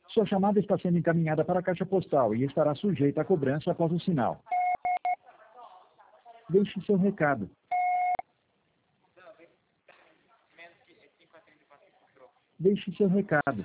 Sua chamada está sendo encaminhada para a caixa postal e estará sujeita a cobrança após o sinal. Deixe seu recado. Deixe seu recado.